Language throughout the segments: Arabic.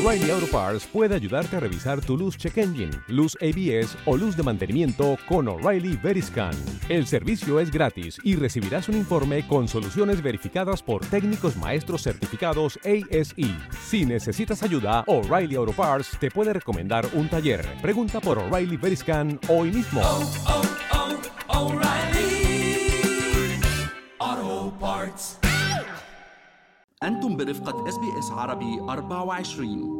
O'Reilly Auto Parts puede ayudarte a revisar tu luz check engine, luz ABS o luz de mantenimiento con O'Reilly Veriscan. El servicio es gratis y recibirás un informe con soluciones verificadas por técnicos maestros certificados ASE. Si necesitas ayuda, O'Reilly Auto Parts te puede recomendar un taller. Pregunta por O'Reilly Veriscan hoy mismo. O'Reilly Auto Parts. أنتم برفقة SBS عربي 24.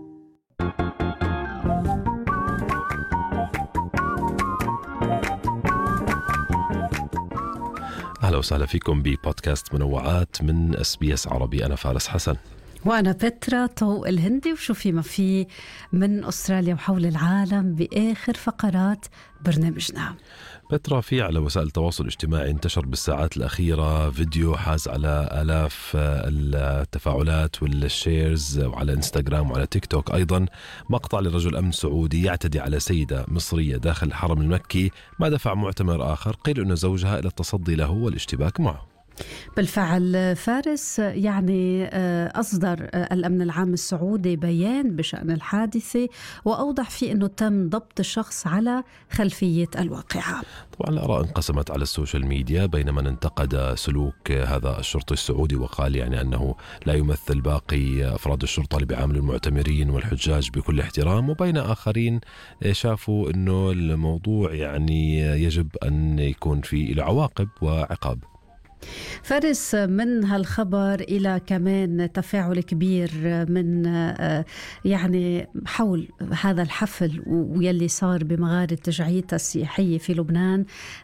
أهلا وسهلا فيكم ببودكاست منوعات من SBS عربي. أنا فارس حسن وأنا بترا طوق الهندي، وشو في ما في من أستراليا وحول العالم بآخر فقرات برنامجنا. بترا، في على وسائل التواصل الاجتماعي انتشر بالساعات الأخيرة فيديو حاز على آلاف التفاعلات والشيرز، وعلى انستغرام وعلى تيك توك أيضا مقطع لرجل أمن سعودي يعتدي على سيدة مصرية داخل الحرم المكي ما دفع معتمر آخر قيل أن زوجها إلى التصدي له والاشتباك معه. بالفعل فارس، يعني أصدر الأمن العام السعودي بيان بشأن الحادثة وأوضح فيه أنه تم ضبط الشخص على خلفية الواقعة. طبعا الآراء انقسمت على السوشيال ميديا بين من انتقد سلوك هذا الشرطي السعودي وقال يعني أنه لا يمثل باقي أفراد الشرطة اللي بيعاملوا المعتمرين والحجاج بكل احترام، وبين آخرين شافوا أنه الموضوع يعني يجب أن يكون فيه عواقب وعقاب. فارس، من هالخبر إلى كمان تفاعل كبير من يعني حول هذا الحفل ويلي صار بمغارة تجعيتا السياحية في لبنان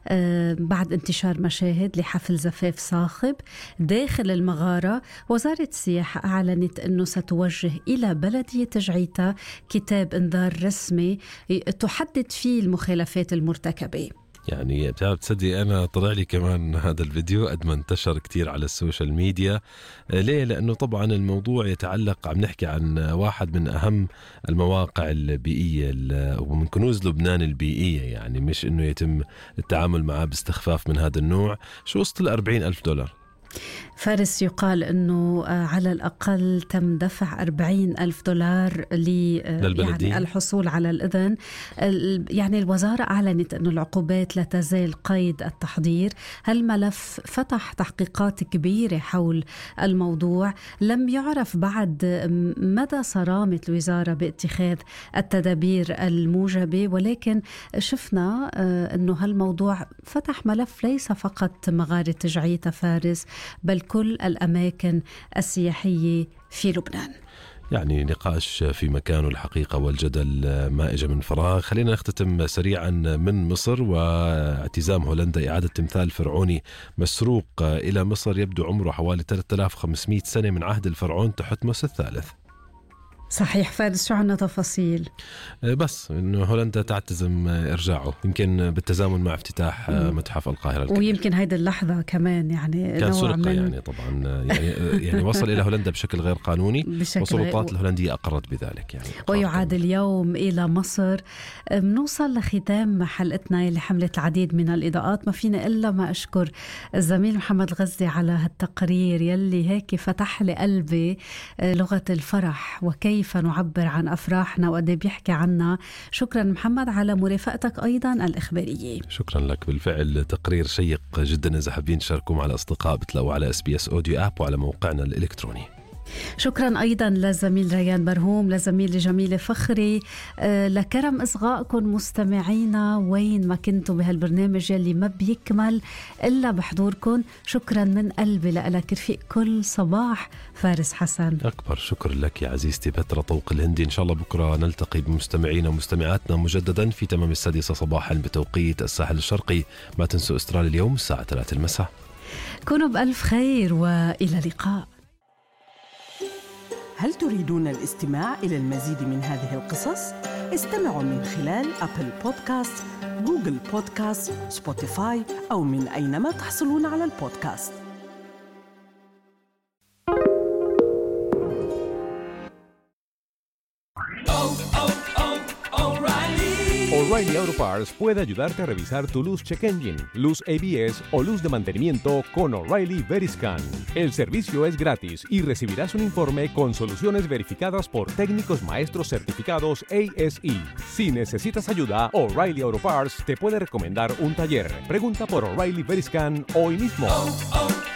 بعد انتشار مشاهد لحفل زفاف صاخب داخل المغارة. وزارة السياحة أعلنت أنه ستوجه إلى بلدية تجعيتا كتاب إنذار رسمي تحدد فيه المخالفات المرتكبة. يعني بتعرف تصدق أنا طلع لي كمان هذا الفيديو قد ما انتشر كتير على السوشيال ميديا. ليه؟ لأنه طبعا الموضوع يتعلق، عم نحكي عن واحد من أهم المواقع البيئية ومن كنوز لبنان البيئية، يعني مش إنه يتم التعامل معه باستخفاف من هذا النوع. شو وصل $40,000. فارس، يقال أنه على الأقل تم دفع $40,000 يعني الحصول على الإذن. يعني الوزارة أعلنت أن العقوبات لا تزال قيد التحضير. هالملف فتح تحقيقات كبيرة حول الموضوع. لم يعرف بعد مدى صرامة الوزارة باتخاذ التدابير الموجبة، ولكن شفنا أنه هالموضوع فتح ملف ليس فقط مغارة تجعيتا فارس بل كل الأماكن السياحية في لبنان. يعني نقاش في مكانه الحقيقة، والجدل ما إجا من فراغ. خلينا نختتم سريعا من مصر واعتزام هولندا إعادة تمثال فرعوني مسروق إلى مصر يبدو عمره حوالي 3500 سنة من عهد الفرعون تحتمس الثالث. صحيح فارس، شو عنا تفاصيل؟ بس إنه هولندا تعتزم إرجاعه، يمكن بالتزامن مع افتتاح متحف القاهرة الكبير. ويمكن هيدا اللحظة كمان يعني كان سرقة يعني طبعا يعني وصل إلى هولندا بشكل غير قانوني والسلطات الهولندية أقرت بذلك يعني. ويعاد اليوم إلى مصر. منوصل لختام حلقتنا اللي حملت العديد من الإضاءات. ما فينا إلا ما أشكر الزميل محمد الغزي على هالتقرير يلي هيك فتح لي قلبي لغة الفرح وكيف نعبر عن أفراحنا وقد بيحكي عنا. شكرا محمد على مرافقتك أيضا الإخبارية. شكرا لك، بالفعل تقرير شيق جدا. إذا حابين تشاركوا مع الأصدقاء بتلاقوا على SBS Audio App وعلى موقعنا الإلكتروني. شكرا أيضا للزميل ريان برهوم، لزميل جميلة فخري، لكرم إصغائكم مستمعينا وين ما كنتوا بهالبرنامج اللي ما بيكمل إلا بحضوركم. شكرا من قلبي لك رفيق كل صباح فارس حسن. أكبر شكر لك يا عزيزتي بترا طوق الهندي. إن شاء الله بكرة نلتقي بمستمعينا ومستمعاتنا مجددا في تمام 6 صباحا بتوقيت الساحل الشرقي. ما تنسوا استراليا اليوم الساعة 3 المساء. كونوا بألف خير وإلى اللقاء. هل تريدون الاستماع إلى المزيد من هذه القصص؟ استمعوا من خلال أبل بودكاست، جوجل بودكاست، سبوتيفاي أو من أينما تحصلون على البودكاست. O'Reilly Auto Parts puede ayudarte a revisar tu luz check engine, luz ABS o luz de mantenimiento con O'Reilly Veriscan. El servicio es gratis y recibirás un informe con soluciones verificadas por técnicos maestros certificados ASE. Si necesitas ayuda, O'Reilly Auto Parts te puede recomendar un taller. Pregunta por O'Reilly Veriscan hoy mismo.